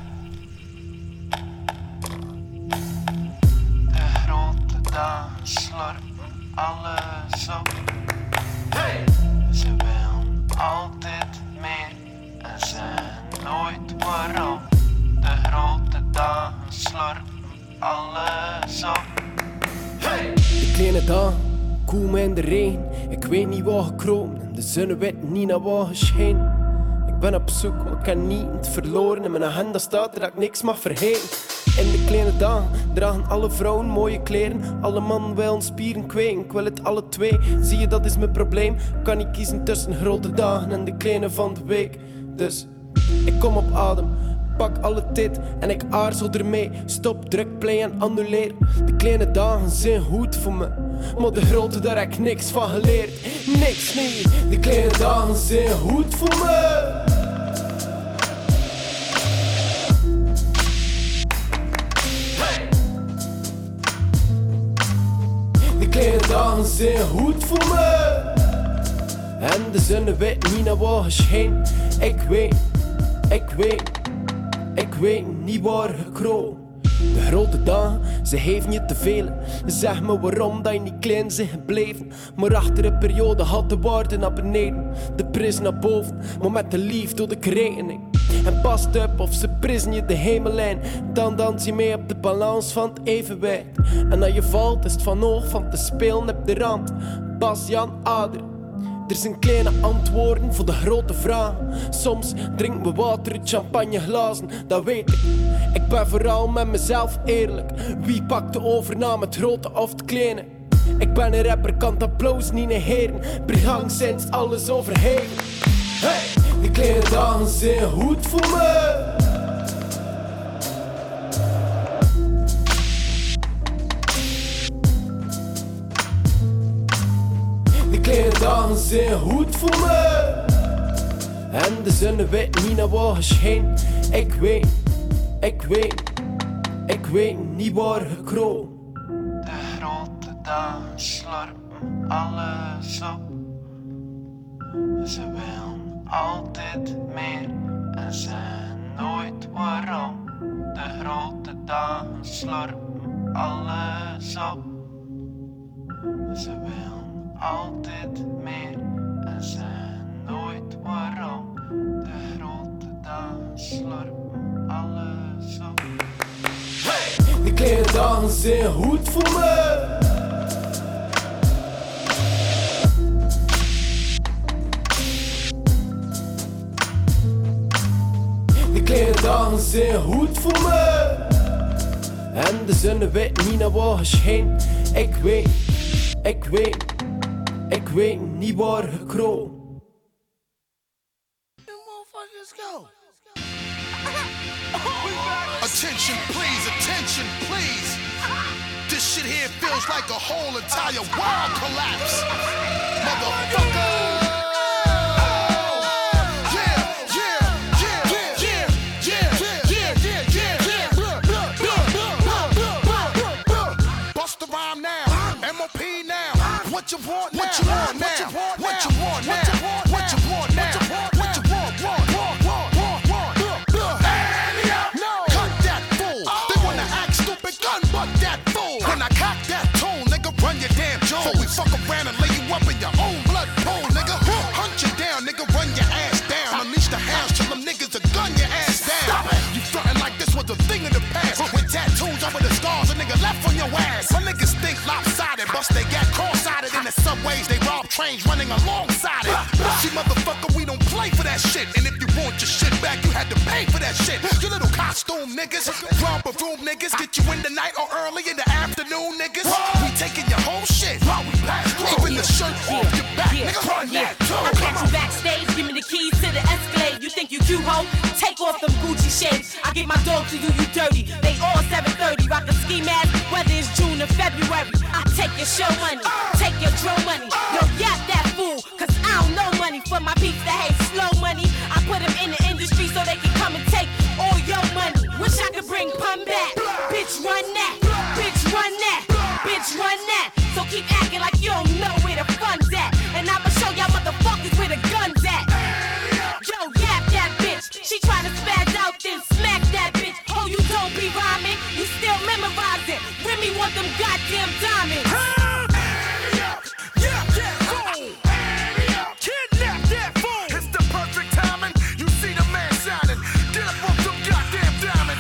Ze wil altijd meer en zijn nooit waarom. De grote dagen slorpen alles op. Hey! De kleine dag, koel me in de regen. Ik weet niet waar gekropen en de zon weet niet naar waar gescheen. Ik ben op zoek, maar ik kan niet verloren. In mijn agenda staat er dat ik niks mag vergeten. In de kleine dagen dragen alle vrouwen mooie kleren. Alle mannen willen spieren kweken, ik wil het alle twee. Zie je, dat is mijn probleem. Kan ik kiezen tussen grote dagen en de kleine van de week. Dus, ik kom op adem, pak alle tijd en ik aarzel ermee. Stop, druk, play en annuleer. De kleine dagen zijn goed voor me, maar de grote, daar heb ik niks van geleerd. Niks, nee, de kleine dagen zijn goed voor me. De kleine dagen zijn goed voor me. En de zon weet niet naar waar gescheen. Ik weet niet waar gekropen. De grote dagen, ze heeft niet te veel. Zeg me waarom dat je niet klein bent gebleven. Maar achter een periode had de waarde naar beneden, de prijs naar boven, maar met de liefde door de rekening. En past op of ze prisen je de hemellijn. Dan dans je mee op de balans van het evenwicht. En als je valt is het van oog van te spelen op de rand. Bas-Jan Ader. Er zijn kleine antwoorden voor de grote vragen. Soms drinken we water uit champagneglazen, dat weet ik. Ik ben vooral met mezelf eerlijk. Wie pakt de overname, het grote of het kleine? Ik ben een rapper, kan het applaus niet negeren. Brihang sinds alles overheen. Hey, die kleine dagen zijn goed voor me. De kleine dagen zijn goed voor me. En de zon weet niet naar waar gescheen. Ik weet niet waar gekropen. De grote dagen slorpen alles op. Ze willen altijd meer en zijn nooit waarom. De grote dagen slorpen alles op. Ze willen altijd meer en zijn nooit waarom. De grote dagen slorpen alles op. Hey! De kleine dagen zijn goed voor me. De kleine dagen zijn goed voor me. En de zon weet niet naar waar gescheen. Ik weet niet waar gekropen. Attention please. This shit here feels like a whole entire world collapse. Motherfucker. Bust the rhyme now. MOP now. What you want now? What you want now? What you want now? What you want now? What you want? Cut that fool. They wanna act stupid, gun butt that fool. When I cock that tool, nigga, run your damn jaw. Before we fuck around and lay you up in your own blood pool, nigga. Hunt you down, nigga, run your ass down. Unleash the hounds, tell them niggas to gun your ass down. You frontin' like this was a thing of the past. With tattoos over the scars, a nigga left on your ass. My niggas think lopsided, bust they got cross-sided. In the subways, they rob trains running alongside it. See, motherfucker, we don't play for that shit. And if you want your shit back, you had to pay for that shit. You little costume niggas, romper room niggas, get you in the night or early in the afternoon, niggas. We taking your whole shit while we pass through. Even the shirt off your back, nigga. Run that too. I catch you backstage, give me the keys to the Escalade. You think you cute, ho? Take off them Gucci shades. I get my dog to you, you dirty. They all 730, rock a ski mask, whether it's June or February. I take your show money, take your drill money. Yo, yap that fool, cause I don't know money. For my peeps that hate slow money, I put them in the industry so they can come and take all your money. Wish I could bring pun back. Bitch, run that. Bitch, run that. Bitch, run that. So keep acting like you don't know where the fun's at. And I'ma show y'all motherfuckers where the gun's at. Yo, yap that bitch. She tryna spaz out, then smack that bitch. Oh, you don't be rhyming, you still memorize it. Remy want them goddamn diamonds. Yeah, that fool. Kidnap that fool. It's the perfect timing. You see the man shining. Get up off them goddamn diamonds.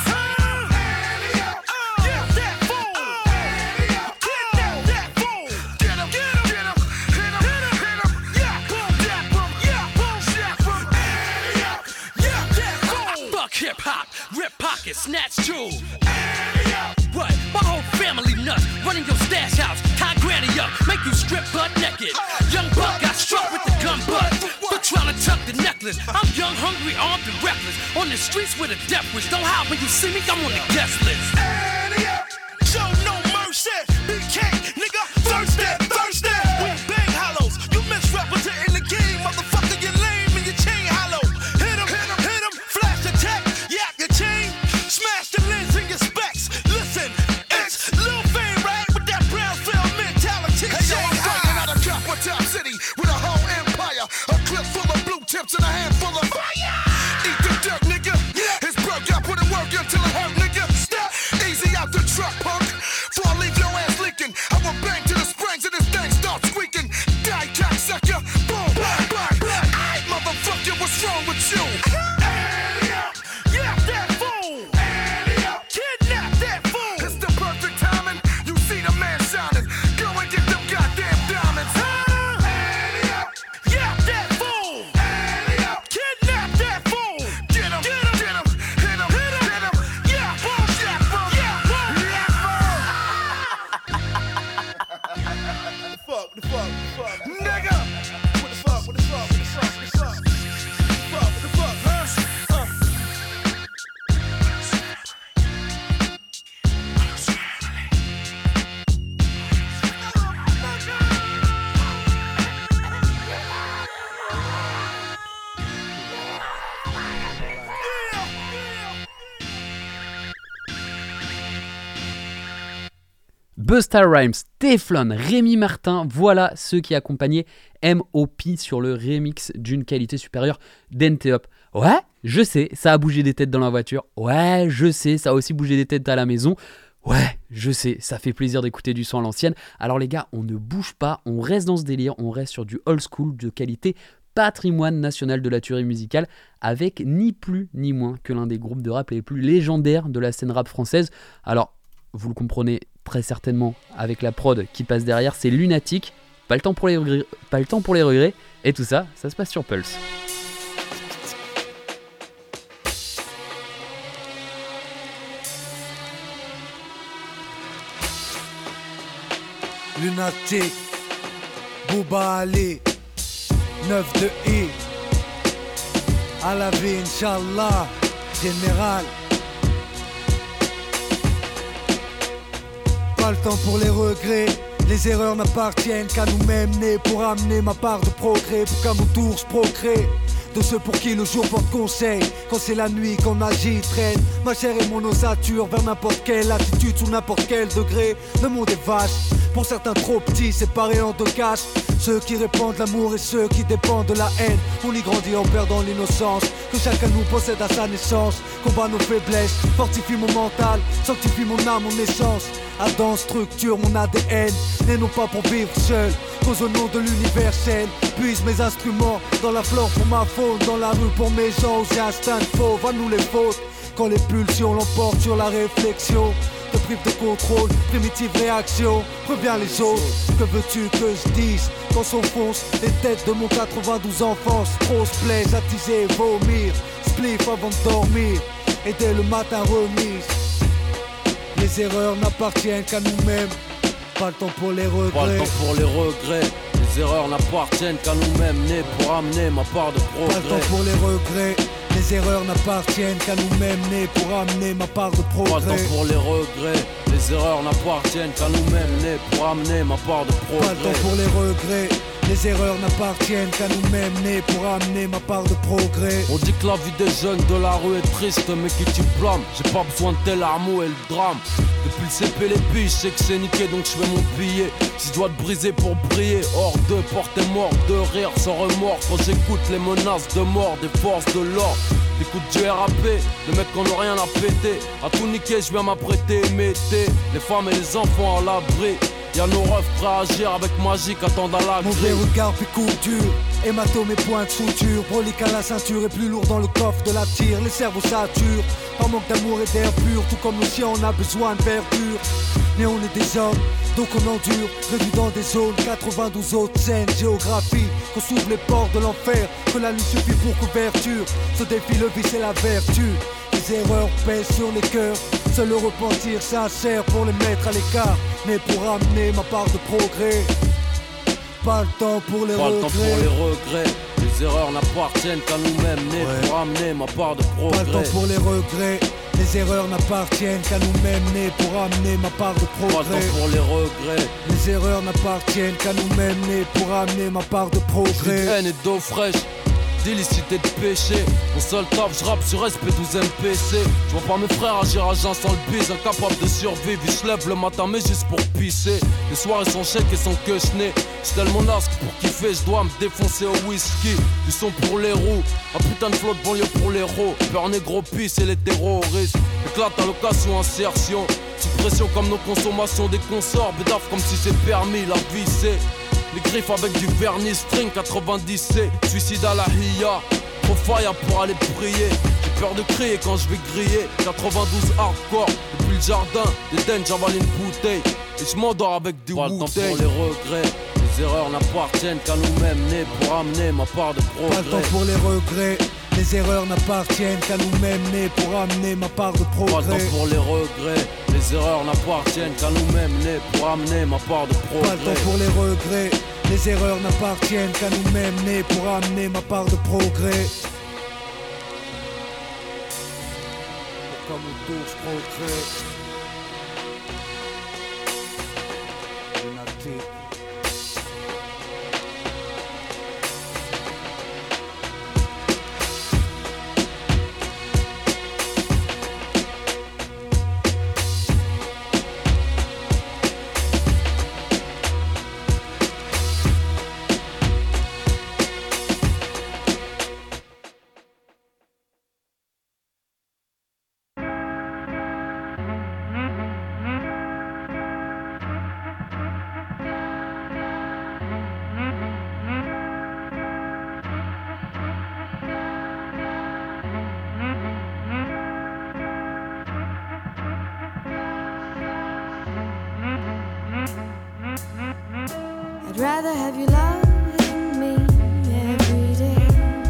Yeah, that fool. Kidnap that fool. Get him, get him, get him. Hit him, hit him, hit him. Yeah, boom, dap him. Yeah, boom, shap him. Yeah, that fool. Fuck hip hop, rip pockets, snatch jewels. What? My whole family nuts, running your stash house, tie granny up, make you strip butt naked. Young buck got struck with the gun butt for trying to tuck the necklace. I'm young, hungry, armed and reckless, on the streets with a death wish. Don't howl when you see me, I'm on the guest list. Show no mercy, BK, nigga, thirsty, thirsty. We bang hollows, you misrepresenting the game, motherfucker, you lame and your chain hollow. Hit him, hit him, hit him, flash attack, yap your chain, smash the lens in your specs. Listen, it's Lil Fame, right, with that brown cell mentality. Hey yo, I'm fighting out of Capital City with a whole empire, a clip full of blue tips and a handful of fire. Eat the dirt, nigga. It's broke, I put in work until it hurt, nigga. Step easy out the truck, punk. Before I leave your ass leaking, I will bang to the springs and this thing starts squeaking. Die, cocksucker, boom, bang, bang, bang. Aight, motherfucker, what's wrong with you? Yeah, that fool. Kidnap that fool. It's the perfect timing. You see the man shining. Go and get them goddamn diamonds. Yeah, that fool. Kidnap that fool. Get him, get him, get him. Hit him, hit him, hit him. Yeah, boom, yeah, boom, yeah, boom, yeah, boom. The fuck, nigga. What the fuck, what the fuck, what the fuck, what the fuck? What the fuck, huh? Busta Rhymes, Teflon, Rémi Martin, voilà ceux qui accompagnaient M.O.P. sur le remix d'une qualité supérieure d'N.T.Up. Ouais, je sais, ça a bougé des têtes dans la voiture. Ouais, je sais, ça a aussi bougé des têtes à la maison. Ouais, je sais, ça fait plaisir d'écouter du son à l'ancienne. Alors les gars, on ne bouge pas, on reste dans ce délire, on reste sur du old school de qualité patrimoine national de la tuerie musicale avec ni plus ni moins que l'un des groupes de rap les plus légendaires de la scène rap française. Alors, vous le comprenez très certainement avec la prod qui passe derrière, c'est Lunatic, pas le temps pour les regrets, et tout ça, ça se passe sur Pulse. Lunatic, Bouba Ali, 9 de I, à la vie, Inch'Allah, général. Pas le temps pour les regrets, les erreurs n'appartiennent qu'à nous-mêmes, nés pour amener ma part de progrès, pour qu'à mon tour je procrée. De ceux pour qui le jour porte conseil, quand c'est la nuit qu'on agit, traîne ma chair et mon ossature vers n'importe quelle attitude, sous n'importe quel degré. Le monde est vache, pour certains trop petits, séparés en deux caches. Ceux qui répandent l'amour et ceux qui dépendent de la haine. On y grandit en perdant l'innocence que chacun nous possède à sa naissance. Combat nos faiblesses, fortifie mon mental, sanctifie mon âme, mon essence. Adam structure mon ADN, et non pas pour vivre seul. Cause au nom de l'universel, puise mes instruments dans la flore pour ma faune, dans la rue pour mes gens, aux instincts fauves, à nous les fautes. Quand les pulsions l'emportent sur la réflexion, te prive de contrôle, primitive réaction, préviens les autres. Que veux-tu que je dise quand s'enfoncent les têtes de mon 92 enfance? Trop se plaise, attiser et vomir. spliff avant de dormir. Et dès le matin remise. Les erreurs n'appartiennent qu'à nous-mêmes. Pas le temps pour les regrets. Pas le temps pour les regrets. Les erreurs n'appartiennent qu'à nous-mêmes. Nés pour amener ma part de progrès. Pas le temps pour les regrets. Les erreurs n'appartiennent qu'à nous-mêmes. Nés pour amener ma part de progrès. Pas le temps pour les regrets. Les erreurs n'appartiennent qu'à nous-mêmes. Nés pour amener ma part de progrès. Pas le temps pour les regrets. Les erreurs n'appartiennent qu'à nous-mêmes. Nés pour amener ma part de progrès. On dit que la vie des jeunes de la rue est triste, mais qui tu blâmes? J'ai pas besoin de tes larmes et le drame. Depuis le CP les piges, je sais que c'est niqué donc je fais mon billet. Si je dois te briser pour briller, hors de porter mort, de rire sans remords. Quand j'écoute les menaces de mort des forces de l'ordre. J'écoute du RAP, les mecs qui n'ont rien à péter. À tout niquer, je viens m'apprêter, mettez les femmes et les enfants à l'abri. Y'a nos refs prêts à agir avec magie qu'attendent à la grille. Mauvais regard puis couture, hématome et points de suture. Brolique à la ceinture et plus lourd dans le coffre de la tire. Les cerveaux saturent, par manque d'amour et d'air pur. Tout comme le chien on a besoin de verdure. Mais on est des hommes, donc on endure. Réduit dans des zones, 92 autres scènes. Géographie, qu'on s'ouvre les portes de l'enfer. Que la nuit suffit pour couverture. Ce défi, le vice et la vertu. Les erreurs pèsent sur les cœurs. Seul le repentir sincère pour les mettre à l'écart. Mais pour amener ma part de progrès. Pas le temps pour les regrets. Pas le temps pour les regrets. Les erreurs n'appartiennent qu'à nous-mêmes. Nés pour amener ma part de progrès. Pas le temps pour les regrets. Les erreurs n'appartiennent qu'à nous-mêmes. Nés pour amener ma part de progrès. Pas le temps pour les regrets. Les erreurs n'appartiennent qu'à nous-mêmes. Nés pour amener ma part de progrès. Haine et d'eau fraîche, d'illicité de péché. Mon seul taf, j'rappe sur SP12 MPC. J'vois pas mes frères agir à jeun sans le bise. Incapable de survivre, ils se lèvent le matin mais juste pour pisser. Les soirées sont chèques et sont que chenés. J'suis tellement nasque pour kiffer, j'dois me défoncer au whisky. Du son pour les roues, un putain de flot de banlieue pour les héros. Peur négro pisse et les terroristes. Éclate à l'occasion, insertion. Suppression comme nos consommations des consorts. Bédaf comme si c'est permis, la vie c'est les griffes avec du vernis string 90C. Suicide à la hiya. Trop fire pour aller prier. J'ai peur de crier quand je vais griller. 92 hardcore. Depuis le jardin, des dents j'avale une bouteille. Et je m'endors avec du Wu-Tang. Pas le temps pour les regrets. Les erreurs n'appartiennent qu'à nous-mêmes. Nés pour amener ma part de progrès. Pas le temps pour les regrets. Les erreurs n'appartiennent qu'à nous-mêmes. Nés pour amener ma part de progrès. Pas le temps pour les regrets. Les erreurs n'appartiennent qu'à nous-mêmes. Nés pour amener ma part de progrès. Pas le temps pour les regrets. Les erreurs n'appartiennent qu'à nous-mêmes. Nés pour amener ma part de progrès. Pour qu'à mon tour je progrès. Lunatique. I'd rather have you loving me every day.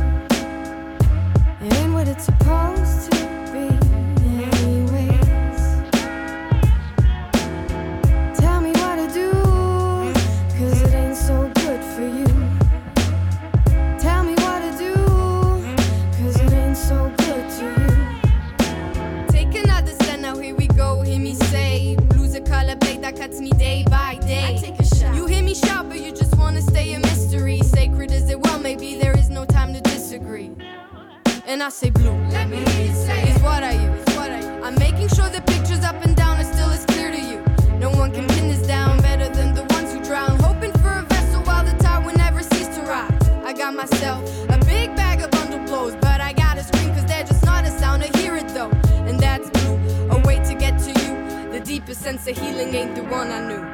It ain't what it's supposed to be anyways. Tell me what to do, 'cause it ain't so good for you. Tell me what to do, 'cause it ain't so good to you. Take another step, now here we go, hear me say. Blue's a color plate that cuts me day by day. I take a shot. You hear me shout, but you just wanna stay a mystery. Sacred as it well, maybe there is no time to disagree. And I say blue, let me hear you say is what I use. I'm making sure the pictures up and down are still as clear to you. No one can pin this down better than the ones who drown. Hoping for a vessel while the tide will never cease to rise. I got myself a big bag of bundle blows, but I gotta scream 'cause they're just not a sound. I hear it though, and that's blue. A way to get to you. The deepest sense of healing ain't the one I knew.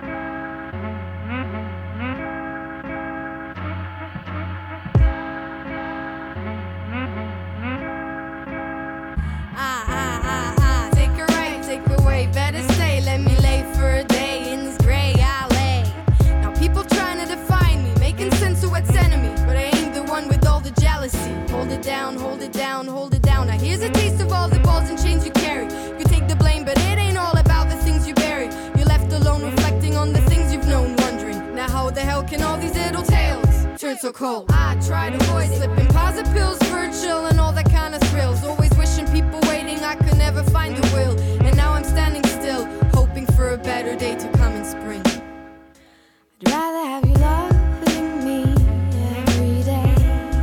Take a right, take away, better stay. Let me lay for a day in this gray alley. Now people trying to define me, making sense of what's enemy, but I ain't the one with all the jealousy. Hold it it down, hold it down, hold it down. Now here's a taste of all the balls and chains you carry. You take the blame, but it ain't all about the things you bury. You're left alone reflecting on the things you've known, wondering, now how the hell can all these little tales turn so cold? I try to avoid slipping positive pills for a chill and all that kind of thrills. Always wishing people waiting, I could never find the will. And now I'm standing still, hoping for a better day to come in spring. I'd rather have you loving me every day.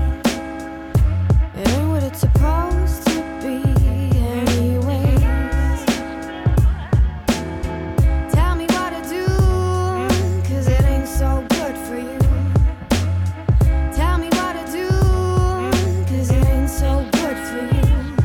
It ain't what it's supposed to be anyways. Tell me what to do, 'cause it ain't so good for you. Tell me what to do, 'cause it ain't so good for you.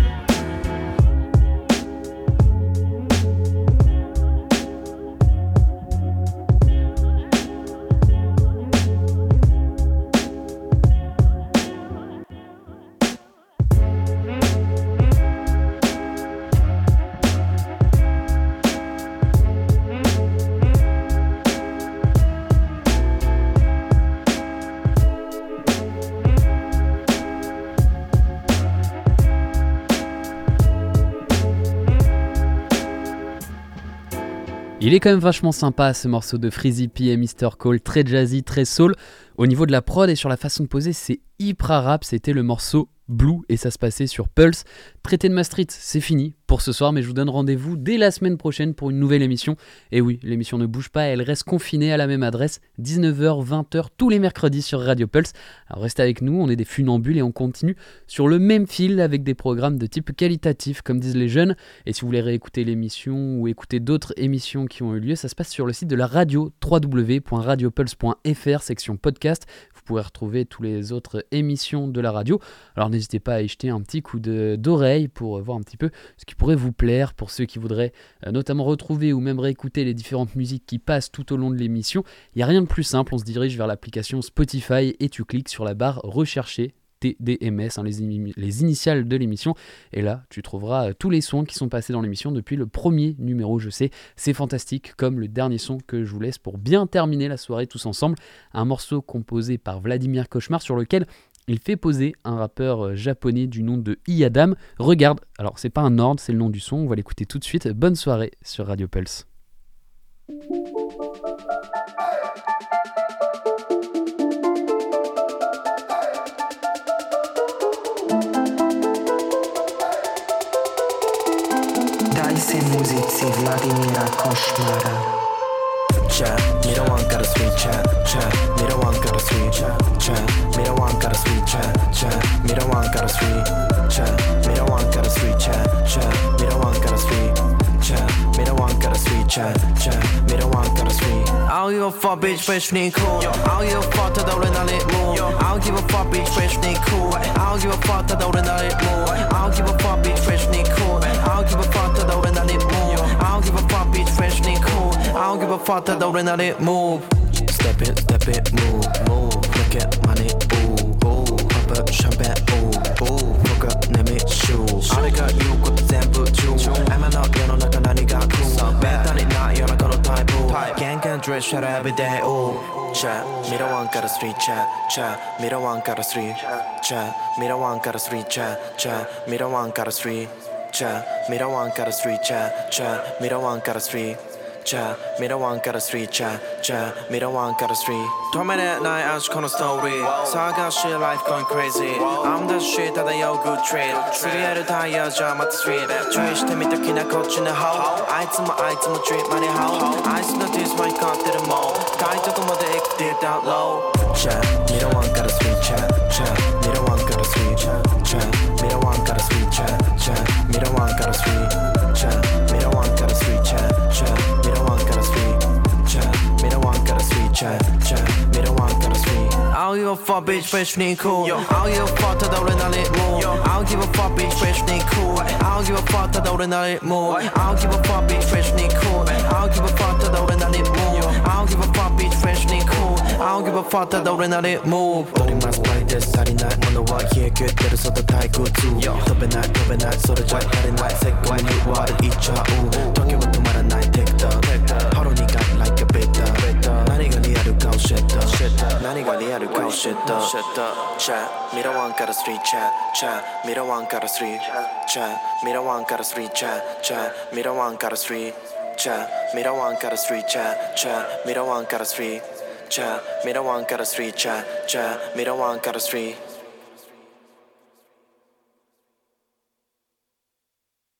Il est quand même vachement sympa ce morceau de Freezy P et Mr. Cole, très jazzy, très soul. Au niveau de la prod et sur la façon de poser, c'est hyper rap, c'était le morceau Blue et ça se passait sur Pulse. Traité de Maastricht, c'est fini pour ce soir, mais je vous donne rendez-vous dès la semaine prochaine pour une nouvelle émission. Et oui, l'émission ne bouge pas, elle reste confinée à la même adresse, 19h, 20h, tous les mercredis sur Radio Pulse. Alors restez avec nous, on est des funambules et on continue sur le même fil avec des programmes de type qualitatif, comme disent les jeunes. Et si vous voulez réécouter l'émission ou écouter d'autres émissions qui ont eu lieu, ça se passe sur le site de la radio, www.radiopulse.fr, section podcast. Vous pourrez retrouver toutes les autres émissions de la radio. Alors n'hésitez pas à y jeter un petit coup d'oreille pour voir un petit peu ce qui pourrait vous plaire, pour ceux qui voudraient notamment retrouver ou même réécouter les différentes musiques qui passent tout au long de l'émission. Il n'y a rien de plus simple, on se dirige vers l'application Spotify et tu cliques sur la barre rechercher, TDMS, les initiales de l'émission, et là tu trouveras tous les sons qui sont passés dans l'émission depuis le premier numéro. Je sais, c'est fantastique, comme le dernier son que je vous laisse pour bien terminer la soirée tous ensemble, un morceau composé par Vladimir Cauchemar sur lequel il fait poser un rappeur japonais du nom de Iadam. Regarde, alors c'est pas un ordre, c'est le nom du son, on va l'écouter tout de suite. Bonne soirée sur Radio Pulse. Daj si muzici Vladimira Košmara. Chat, me don't want got a sweet chat, me don't want got a sweet chat, me don't want got a sweet chat, me don't want got a sweet chat, me don't want got a sweet chat, me don't want got a sweet chat, me don't want got a sweet chat, me don't want got a sweet. I don't give a fuck, bitch, fresh me cool. I don't give a fuck that don't let it move. I don't give a fuck, bitch, fresh me cool. I don't give a fuck that don't let it move. I don't give a fuck, bitch, fresh me cool. I don't give a fuck that don't let it move. I don't give a fuck, bitch, fresh me cool. I don't give a fuck that don't let it move. Step it, move, move. Look at money, ooh, ooh. Pop up champagne, ooh, ooh. Look up, name it, shoe. I got you, got the sample, too. I'm not gonna knock on any got cool. Bad on it, not you're not gonna type, ooh. Gang can dress, shut every day, ooh. Chat, me don't want got a street chat, me don't want got a street chat, me don't want got a street chat, me don't want got a street chat, me don't want got a street chat, me don't want got a street chat, me don't want got a street chat, me don't want got a street. Told me that night I was gonna story, so I got shit life going crazy. I'm the shit that I owe good trade. Serial tire jam at the street. Trash to me the kina coach in the hole. I tell my treat money how. I see the tears my cut to the mall. Guy to the mother did down low. Chat, me don't want got a street chat, me don't want got a street chat, me don't want got a street chat, me don't want got a street chat, me don't want got a street chat, me don't want got a street chat, me don't want got a street chat, me don't want got a street. I don't give a fuck, bitch, fresh me cool. I don't give a fuck that don't let it move. I don't give a fuck, bitch, fresh me cool. I don't give a fuck that don't let it move. I don't give a fuck, bitch, fresh me cool. I don't give a fuck that don't let it move. I don't give a fuck, bitch, fresh me cool. I don't give a fuck that don't let it move. 取りますバイです足りないものは冷え切ってる外退屈飛べないそれじゃ足りないせっかくに割るいっちゃう時は止まらないテクターハロニガン like a beta 何がリアルか教えた何がリアルかを知ったチャミラワンから3チャミラワンから3チャミラワンから3チャミラワンから3チャミラワンから3チャミラワンから3チャミラワンから3チャミラワンから3